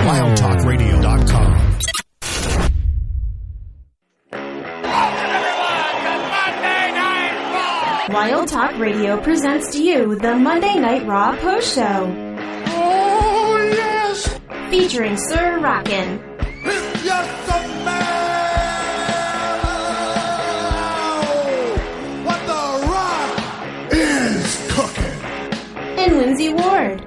WildTalkRadio.com. Wild Talk Radio presents to you the Monday Night Raw Post Show. Oh, yes! Featuring Sir Rockin'. Yes, man! What the Rock is cooking. And Lindsay Ward.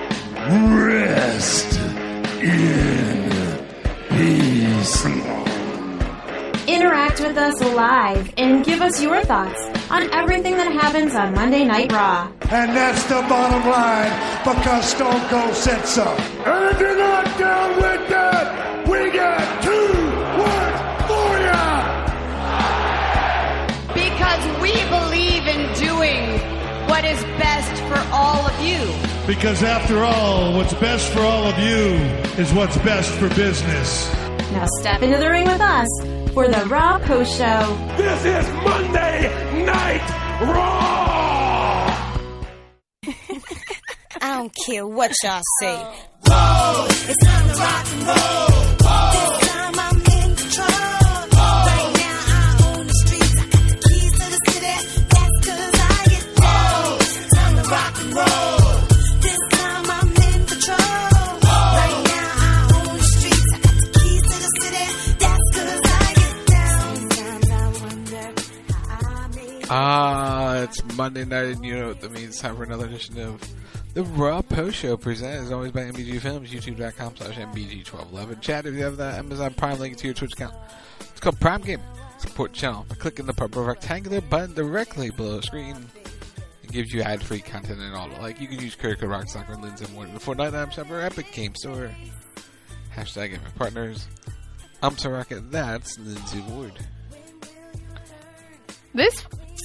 Rest in peace. Interact with us live and give us your thoughts on everything that happens on Monday Night Raw. And that's the bottom line, because Stone Cold said so. And if you're not down with that, we got 2 words for ya! Because we believe in doing what is best for all of you. Because after all, what's best for all of you is what's best for business. Now step into the ring with us for the Raw Post Show. This is Monday Night Raw! I don't care what y'all say. Whoa! It's time to rock and roll. This time I'm in control. Right now I own the streets. I got the keys to the city. That's 'cause I get down. It's time to rock and roll. This time I'm in control. Right now I own the streets. I got the keys to the city. That's 'cause I get down. Sometimes I wonder how I made It's Monday night, and you know what that means. Time for another edition of the Raw Post Show, presented as always by MBG Films, youtube.com/MBG1211. Chat if you have that Amazon Prime link to your Twitch account. It's called Prime Game. Support the channel by clicking the purple rectangular button directly below the screen. It gives you ad-free content and all. Like, you can use credit code Rock Soccer and Lindsay Ward in the Fortnite App Shop or Epic Game Store. Hashtag Gaming Partners. I'm Sir Rocket. That's Lindsay Ward. This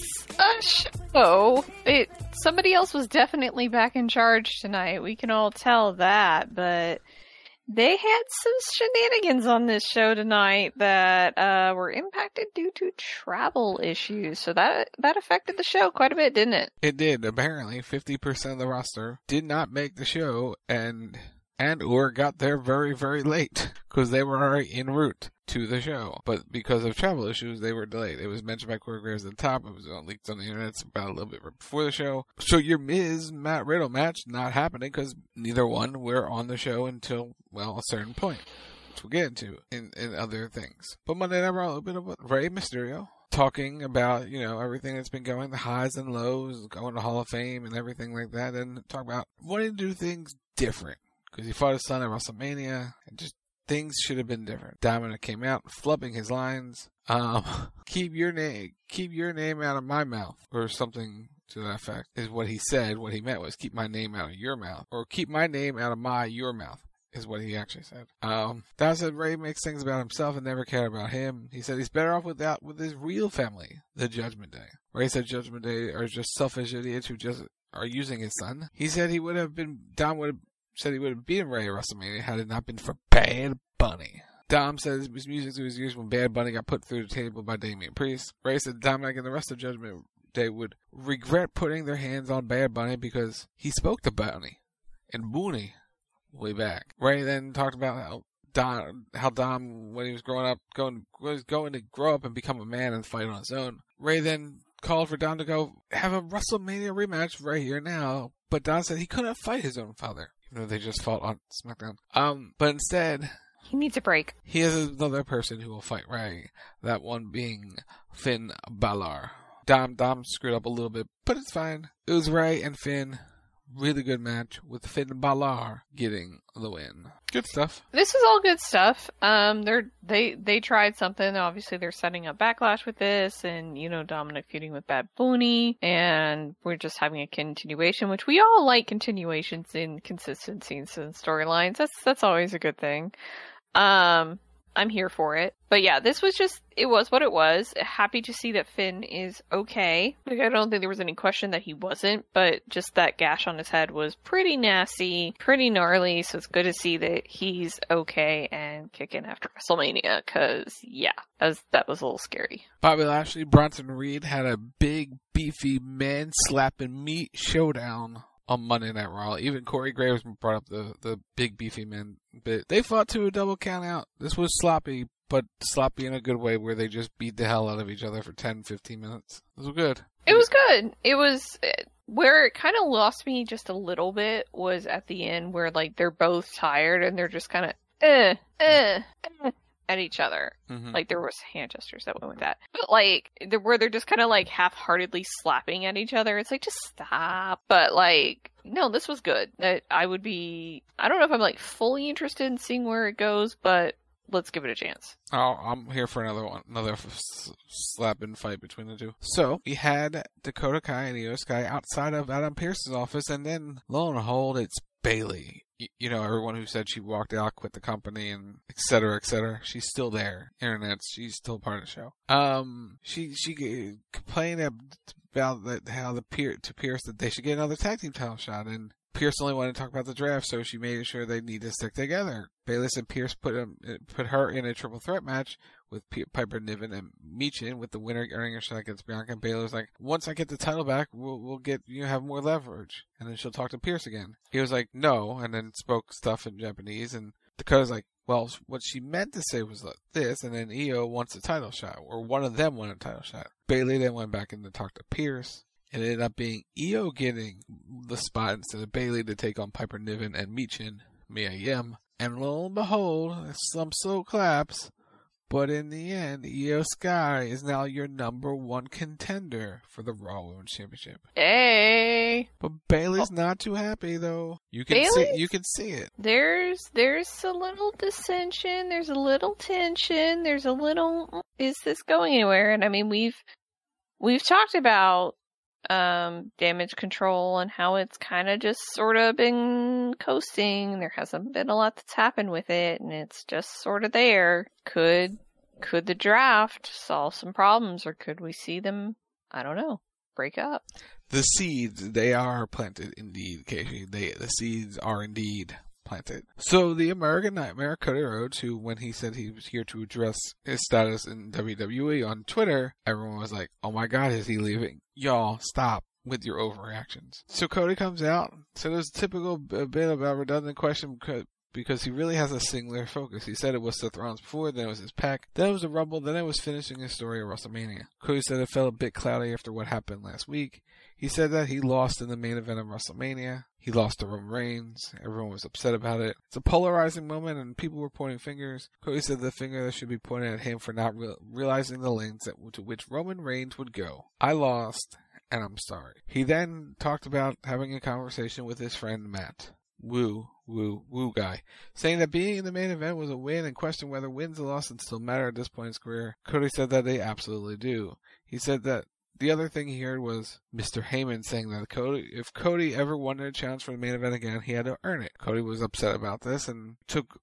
show, somebody else was definitely back in charge tonight. We can all tell that, but they had some shenanigans on this show tonight that were impacted due to travel issues. So that affected the show quite a bit, didn't it? It did. Apparently, 50% of the roster did not make the show and or got there very, very late because they were already en route to the show. But because of travel issues, they were delayed. It was mentioned by Corey Graves at the top. It was leaked on the internet about a little bit right before the show. So your Miz Matt Riddle match not happening because neither one were on the show until, well, a certain point, which we'll get into in other things. But Monday Night Raw, a little bit of Rey Mysterio talking about, you know, everything that's been going, the highs and lows, going to Hall of Fame and everything like that, and talk about wanting to do things different. Because he fought his son at WrestleMania, and just things should have been different. Dominic came out flubbing his lines. Keep your name out of my mouth, or something to that effect, is what he said. What he meant was keep my name out of your mouth, or keep my name out of your mouth, is what he actually said. Dom said Rey makes things about himself and never cared about him. He said he's better off with his real family, the Judgment Day. Rey said Judgment Day are just selfish idiots who just are using his son. He said he would have beaten Rey at WrestleMania had it not been for Bad Bunny. Dom says his music through his years when Bad Bunny got put through the table by Damian Priest. Rey said Dominic and the rest of Judgment Day would regret putting their hands on Bad Bunny because he spoke to Bunny and Booney way back. Rey then talked about how Dom, when he was growing up, was going to grow up and become a man and fight on his own. Rey then called for Dom to go have a WrestleMania rematch right here now, but Dom said he couldn't fight his own father. No, they just fought on SmackDown. But instead, He needs a break. he has another person who will fight Rey. That one being Finn Balor. Dom screwed up a little bit, but it's fine. It was Rey and Finn. Really good match with Finn Balor getting the win. Good stuff. This is all good stuff. They tried something. Obviously, they're setting up Backlash with this, and Dominic feuding with Bad Bunny, and we're just having a continuation, which we all like continuations in consistencies and storylines. That's always a good thing. I'm here for it. But yeah, this was it was what it was. Happy to see that Finn is okay. Like, I don't think there was any question that he wasn't, but just that gash on his head was pretty nasty, pretty gnarly, so it's good to see that he's okay and kicking after WrestleMania, because, yeah, that was a little scary. Bobby Lashley, Bronson Reed had a big, beefy, man-slapping meat showdown on Monday Night Raw. Even Corey Graves brought up the big, beefy men bit. They fought to a double count out. This was sloppy, but sloppy in a good way where they just beat the hell out of each other for 10, 15 minutes. It was good. It was good. It was where it kind of lost me just a little bit was at the end where like they're both tired and they're just kind of at each other. Mm-hmm. Like there was hand gestures that went with that, but like where they're just kind of like half-heartedly slapping at each other. It's like just stop. But like no, this was good. I don't know if I'm like fully interested in seeing where it goes, but let's give it a chance. Oh, I'm here for another slapping fight between the two. So, we had Dakota Kai and Io Sky outside of Adam Pearce's office, and then, lo and behold, it's Bayley. You know, everyone who said she walked out, quit the company, and et cetera, she's still there. Internet, she's still part of the show. She complained about how to Pierce that they should get another tag team title shot, and Pierce only wanted to talk about the draft, so she made sure they need to stick together. Bayley said Pierce put her in a triple threat match with Piper Niven and Michin, with the winner earning a shot against Bianca. And Bayley was like, once I get the title back, we'll get have more leverage, and then she'll talk to Pierce again. He was like, no, and then spoke stuff in Japanese, and Dakota's like, well, what she meant to say was like this, and then Io wants a title shot, or one of them wanted a title shot. Bayley then went back in to talk to Pierce. It ended up being Io getting the spot instead of Bayley to take on Piper Niven and Michin, Mia Yim. And lo and behold, some slow claps, but in the end, Io Sky is now your number one contender for the Raw Women's Championship. Hey! But Bayley's not too happy, though. You can see it. There's a little dissension, there's a little tension, there's a little, is this going anywhere? And I mean, we've talked about Damage Control and how it's kind of just sort of been coasting. There hasn't been a lot that's happened with it, and it's just sort of there. Could the draft solve some problems, or could we see them, I don't know, break up? The seeds, they are planted indeed, Casey. The seeds are indeed planted. So the American Nightmare, Cody Rhodes, who when he said he was here to address his status in WWE on Twitter, everyone was like, oh my god, is he leaving? Y'all, stop with your overreactions. So Cody comes out, so there's a typical bit of a redundant question because he really has a singular focus. He said it was Seth Rollins before, then it was his pack, then it was the Rumble, then it was finishing his story at WrestleMania. Cody said it felt a bit cloudy after what happened last week. He said that he lost in the main event of WrestleMania. He lost to Roman Reigns. Everyone was upset about it. It's a polarizing moment, and people were pointing fingers. Cody said the finger that should be pointed at him for not realizing the lengths to which Roman Reigns would go. I lost, and I'm sorry. He then talked about having a conversation with his friend Matt. Woo guy, saying that being in the main event was a win and questioned whether wins or losses still matter at this point in his career. Cody said that they absolutely do. He said that the other thing he heard was Mr. Heyman saying that if Cody ever wanted a challenge for the main event again, he had to earn it. Cody was upset about this and took,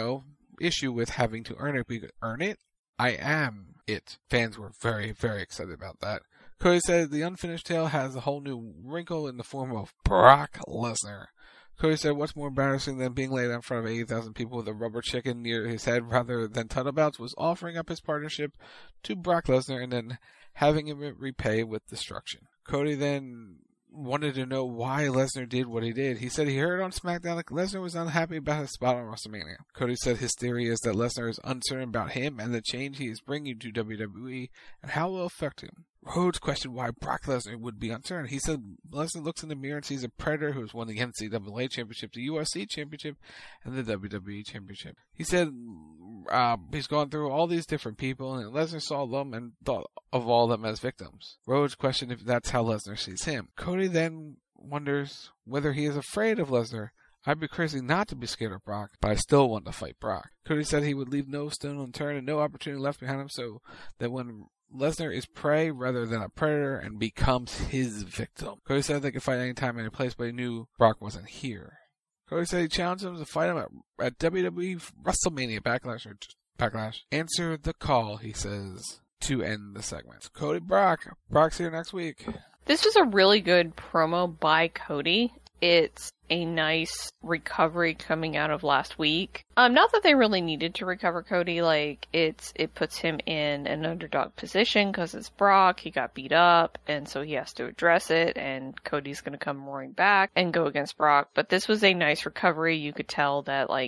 issue with having to earn it. Because earn it? I am it. Fans were very, very excited about that. Cody said the unfinished tale has a whole new wrinkle in the form of Brock Lesnar. Cody said, what's more embarrassing than being laid out in front of 80,000 people with a rubber chicken near his head rather than title belts was offering up his partnership to Brock Lesnar and then having him repay with destruction. Cody then wanted to know why Lesnar did what he did. He said he heard on SmackDown that Lesnar was unhappy about his spot on WrestleMania. Cody said his theory is that Lesnar is uncertain about him and the change he is bringing to WWE and how it will affect him. Rhodes questioned why Brock Lesnar would be uncertain. He said Lesnar looks in the mirror and sees a predator who has won the NCAA Championship, the UFC Championship, and the WWE Championship. He said he's gone through all these different people, and Lesnar saw them and thought of all of them as victims. Rhodes questioned if that's how Lesnar sees him. Cody then wonders whether he is afraid of Lesnar. I'd be crazy not to be scared of Brock, but I still want to fight Brock. Cody said he would leave no stone unturned and no opportunity left behind him so that when Lesnar is prey rather than a predator and becomes his victim. Cody said they could fight anytime, any place, but he knew Brock wasn't here. Cody said he challenged him to fight him at WWE WrestleMania Backlash. Answer the call, he says, to end the segment. Cody Brock's here next week. This was a really good promo by Cody. It's a nice recovery coming out of last week. Not that they really needed to recover Cody, like it puts him in an underdog position because it's Brock, he got beat up, and so he has to address it, and Cody's gonna come roaring back and go against Brock. But this was a nice recovery. You could tell that like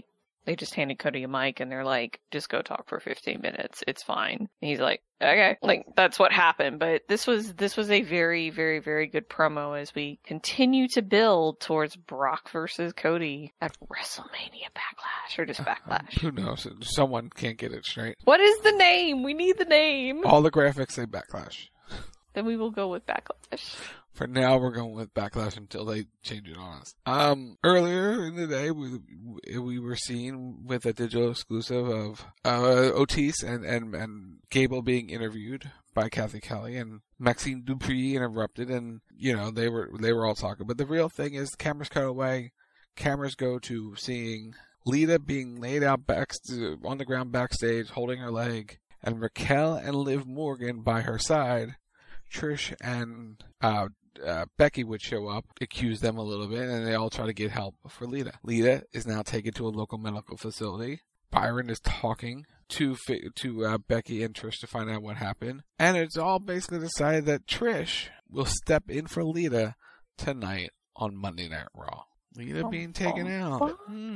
They just handed Cody a mic and they're like, just go talk for 15 minutes. It's fine. And he's like, okay. Like, that's what happened. But this was a very, very, very good promo as we continue to build towards Brock versus Cody at WrestleMania Backlash, or just Backlash. Who knows? Someone can't get it straight. What is the name? We need the name. All the graphics say Backlash. Then we will go with Backlash. For now, we're going with Backlash until they change it on us. Earlier in the day, we were seen with a digital exclusive of Otis and Gable being interviewed by Kathy Kelly, and Maxine Dupree interrupted, and they were all talking. But the real thing is, the cameras cut away. Cameras go to seeing Lita being laid out on the ground backstage, holding her leg, and Raquel and Liv Morgan by her side. Trish and Becky would show up, accuse them a little bit, and they all try to get help for Lita. Lita is now taken to a local medical facility. Byron is talking to Becky and Trish to find out what happened. And it's all basically decided that Trish will step in for Lita tonight on Monday Night Raw. Lita being taken out.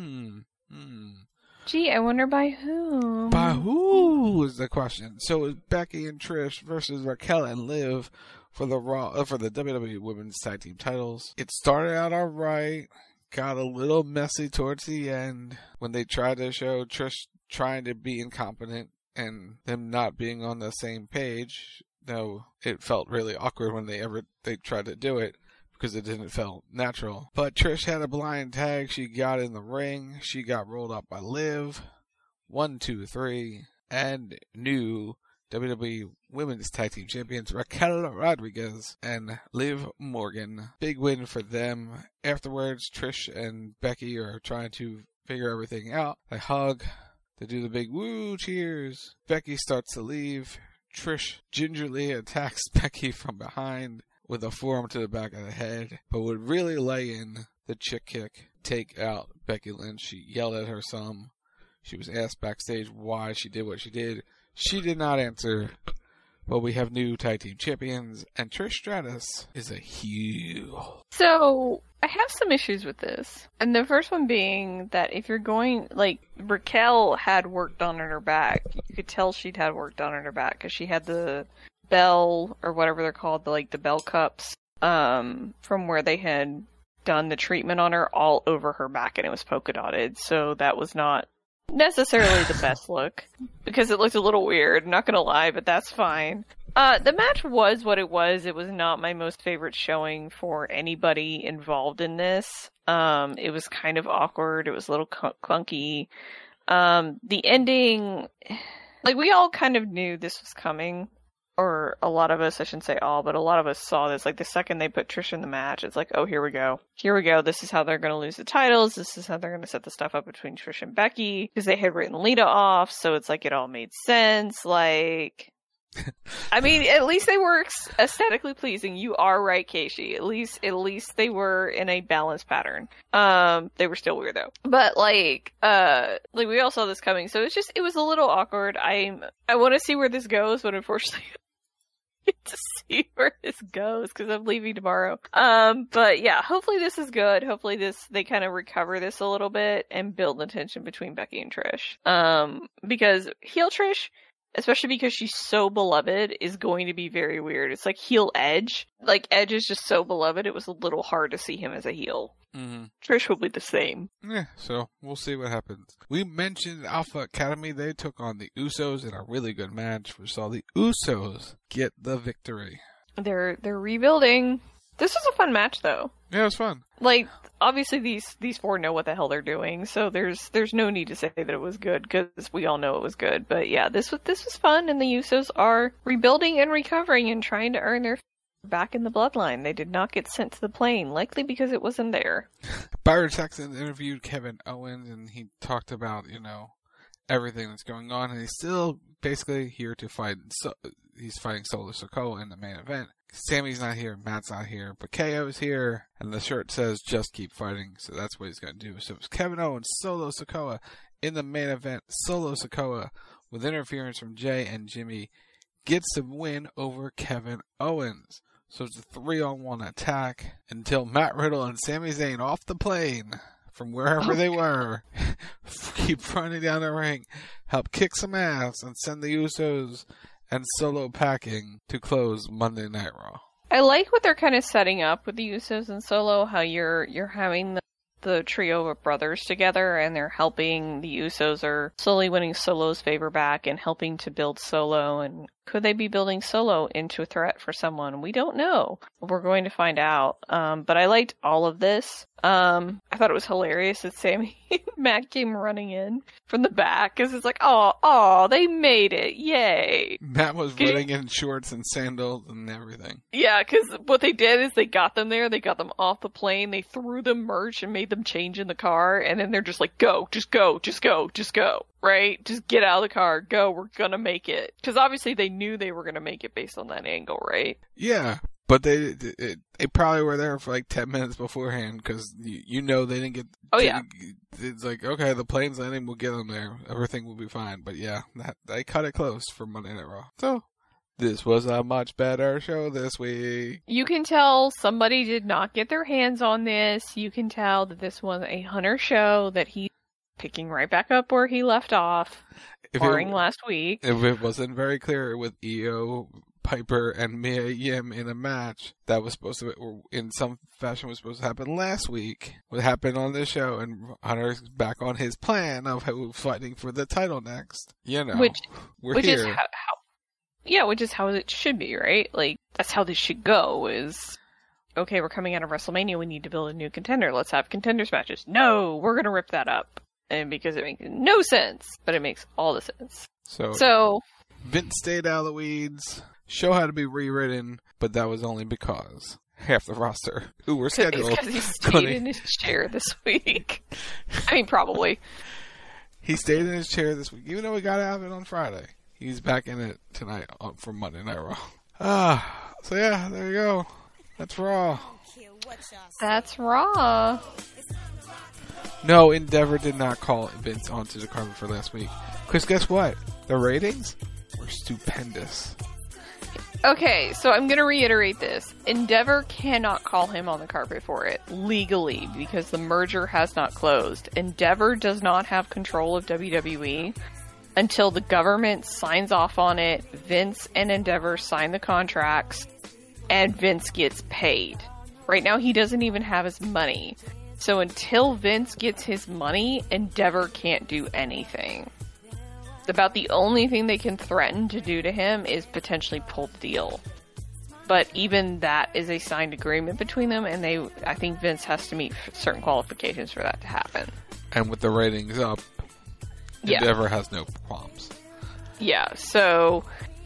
Gee, I wonder by whom? By who is the question. So it's Becky and Trish versus Raquel and Liv for the WWE Women's Tag Team titles. It started out alright, got a little messy towards the end when they tried to show Trish trying to be incompetent and them not being on the same page. Though it felt really awkward when they tried to do it, because it didn't feel natural. But Trish had a blind tag. She got in the ring. She got rolled up by Liv. 1, 2, 3. And new WWE Women's Tag Team Champions Raquel Rodriguez and Liv Morgan. Big win for them. Afterwards, Trish and Becky are trying to figure everything out. They hug. They do the big woo cheers. Becky starts to leave. Trish gingerly attacks Becky from behind with a forearm to the back of the head, but would really lay in the chick kick, take out Becky Lynch. She yelled at her some. She was asked backstage why she did what she did. She did not answer, but we have new tag team champions, and Trish Stratus is a heel. So, I have some issues with this. And the first one being that if you're going, Raquel had work done on her back. You could tell she'd had work done on her back, because she had the bell, or whatever they're called, the bell cups, from where they had done the treatment on her all over her back, and it was polka dotted, so that was not necessarily the best look, because it looked a little weird, I'm not gonna lie, but that's fine. The match was what it was. It was not my most favorite showing for anybody involved in this. It was kind of awkward, it was a little clunky. The ending, we all kind of knew this was coming. Or a lot of us, I shouldn't say all, but a lot of us saw this. The second they put Trish in the match, it's like, oh, here we go. Here we go. This is how they're going to lose the titles. This is how they're going to set the stuff up between Trish and Becky. Because they had written Lita off, so it's like it all made sense. I mean, at least they were aesthetically pleasing. You are right, Keishi. At least they were in a balanced pattern. They were still weird though. But we all saw this coming, so it was a little awkward. I want to see where this goes, but unfortunately to see where this goes because I'm leaving tomorrow. But yeah, hopefully this is good. Hopefully they kind of recover this a little bit and build the tension between Becky and Trish. Because heel Trish, especially because she's so beloved, is going to be very weird. It's like heel Edge. Edge is just so beloved, it was a little hard to see him as a heel. Mm-hmm. Trish will be the same. Yeah, so we'll see what happens. We mentioned Alpha Academy. They took on the Usos in a really good match. We saw the Usos get the victory. They're rebuilding. This was a fun match, though. Yeah, it was fun. Obviously these four know what the hell they're doing, so there's no need to say that it was good, because we all know it was good. But yeah, this was fun, and the Usos are rebuilding and recovering and trying to earn their back in the bloodline. They did not get sent to the plane, likely because it wasn't there. Byron Saxton interviewed Kevin Owens, and he talked about, everything that's going on, and he's still basically here to fight. So he's fighting Solo Sikoa in the main event. Sammy's not here, Matt's not here, but KO's here, and the shirt says just keep fighting, so that's what he's going to do. So it's Kevin Owens, Solo Sikoa in the main event. Solo Sikoa, with interference from Jay and Jimmy, gets the win over Kevin Owens. So it's a 3-on-1 attack until Matt Riddle and Sami Zayn off the plane from wherever they were, keep running down the ring, help kick some ass, and send the Usos and Solo packing to close Monday Night Raw. I like what they're kind of setting up with the Usos and Solo, how you're having the trio of brothers together, and they're helping. The Usos are slowly winning Solo's favor back and helping to build Solo. And could they be building Solo into a threat for someone? We don't know. We're going to find out. But I liked all of this. I thought it was hilarious that Sammy and Matt came running in from the back because it's like, oh, they made it. Yay. Matt was running in shorts and sandals and everything. Yeah, because what they did is they got them there, they got them off the plane, they threw them merch and made them change in the car, and then they're just like, go, just go, just go, just go, right? Just get out of the car, go, we're gonna make it. Because obviously they knew they were gonna make it based on that angle, right? Yeah, but they probably were there for like 10 minutes beforehand, because you know they didn't get... Oh, yeah. It's like, okay, the plane's landing, we'll get them there, everything will be fine. But yeah, they cut it close for Monday Night Raw. So... this was a much better show this week. You can tell somebody did not get their hands on this. You can tell that this was a Hunter show, that he's picking right back up where he left off, barring last week. If it wasn't very clear with Io, Piper, and Mia Yim in a match that was supposed to, or in some fashion was supposed to happen last week, what happened on this show, and Hunter's back on his plan of fighting for the title next. You know, we're here. Is Yeah, which is how it should be, right? Like, that's how this should go, is, okay, we're coming out of WrestleMania, we need to build a new contender, let's have contenders matches. No, we're gonna rip that up. And because it makes no sense, but it makes all the sense. So Vince stayed out of the weeds, show had to be rewritten, but that was only because half the roster who were scheduled... Because he stayed in his chair this week. I mean, probably. He stayed in his chair this week, even though we got out of it on Friday. He's back in it tonight for Monday Night Raw. So yeah, there you go. That's Raw. That's Raw. No, Endeavor did not call Vince onto the carpet for last week. Because guess what? The ratings were stupendous. Okay, so I'm going to reiterate this. Endeavor cannot call him on the carpet for it, legally, because the merger has not closed. Endeavor does not have control of WWE. Until the government signs off on it, Vince and Endeavor sign the contracts, and Vince gets paid. Right now, he doesn't even have his money. So until Vince gets his money, Endeavor can't do anything. About the only thing they can threaten to do to him is potentially pull the deal. But even that is a signed agreement between them, and I think Vince has to meet certain qualifications for that to happen. And with the ratings up, Endeavor has no qualms. Yeah, so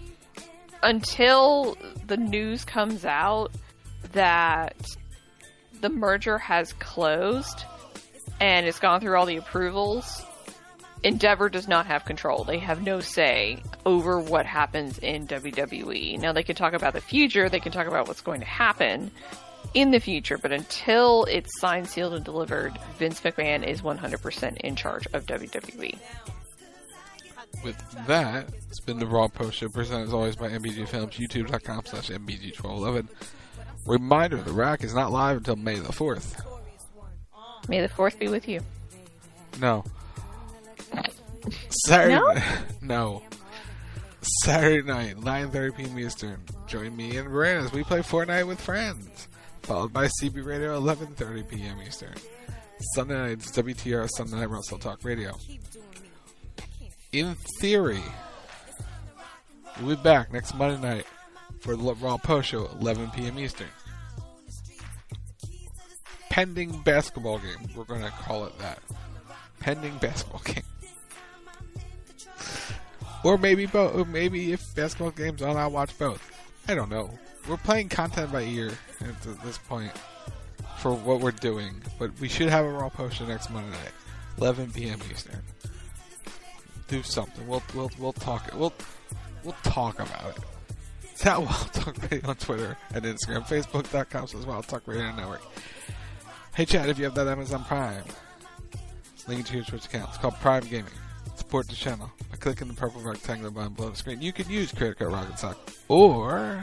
until the news comes out that the merger has closed and it's gone through all the approvals, Endeavor does not have control. They have no say over what happens in WWE. Now, they can talk about the future, they can talk about what's going to happen in the future, but until it's signed, sealed, and delivered, Vince McMahon is 100% in charge of WWE. With that, it's been the Raw Post Show, presented as always by MBG Films, youtube.com/MBG1211. Reminder, the rack is not live until May the 4th. May the 4th be with you. No. Saturday. No? No. Saturday night, 9:30 p.m. Eastern. Join me and Brian as we play Fortnite with friends. Followed by CB Radio, 11:30 p.m. Eastern. Sunday night, it's WTR Sunday Night Wrestle Talk Radio. In theory, we'll be back next Monday night for the Raw Post Show, 11 p.m. Eastern. Pending basketball game. We're going to call it that. Pending basketball game. Or maybe both. Or maybe if basketball game's on, I'll watch both. I don't know. We're playing content by ear at this point for what we're doing. But we should have a Raw Post Show next Monday night, 11 p.m. Eastern. Do something. We'll talk. We'll talk about it. It's at Wild Talk Radio on Twitter and Instagram. Facebook.com/Wild Talk Radio Network. Hey Chad, if you have that Amazon Prime, link it to your Twitch account. It's called Prime Gaming. Support the channel by clicking the purple rectangular button below the screen. You can use credit card Rocket Sock or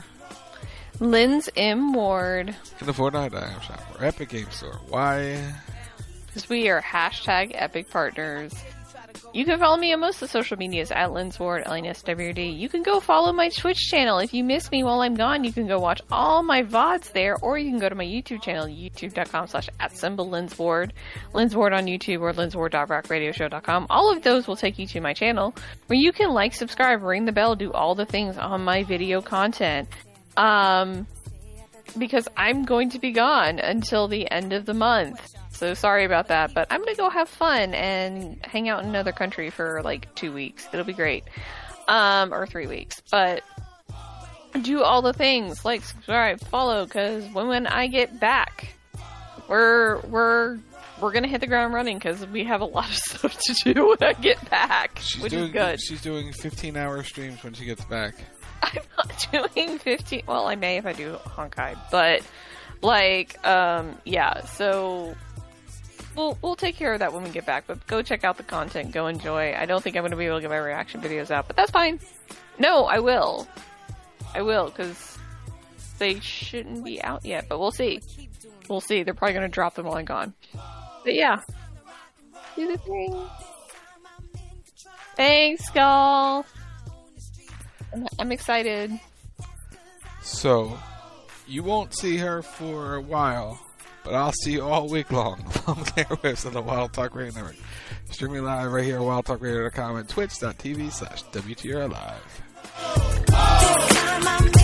Lynn's M. Ward in the Fortnite item shop or Epic Game Store. Why? because we are hashtag Epic Partners. You can follow me on most of the social medias at Linsward, LNSWD. You can go follow my Twitch channel. If you miss me while I'm gone, you can go watch all my VODs there, or you can go to my YouTube channel, youtube.com/@Linsward, Linsward on YouTube, or linsward.rockradioshow.com. All of those will take you to my channel, where you can like, subscribe, ring the bell, do all the things on my video content. Because I'm going to be gone until the end of the month. So sorry about that, but I'm going to go have fun and hang out in another country for like 2 weeks. It'll be great. Or 3 weeks. But do all the things, like, subscribe, follow, because when I get back, we're going to hit the ground running, because we have a lot of stuff to do when I get back, which is good. She's doing 15-hour streams when she gets back. I'm not doing 15. Well, I may if I do Honkai, but like, yeah. So we'll take care of that when we get back. But go check out the content. Go enjoy. I don't think I'm going to be able to get my reaction videos out, but that's fine. No, I will. Because they shouldn't be out yet. But we'll see. We'll see. They're probably going to drop them while I'm gone. But yeah, do the thing. Thanks, Skull. I'm excited. So, you won't see her for a while, but I'll see you all week long along with airwaves on the Wild Talk Radio Network. Streaming live right here at wildtalkradio.com and twitch.tv/WTR Live.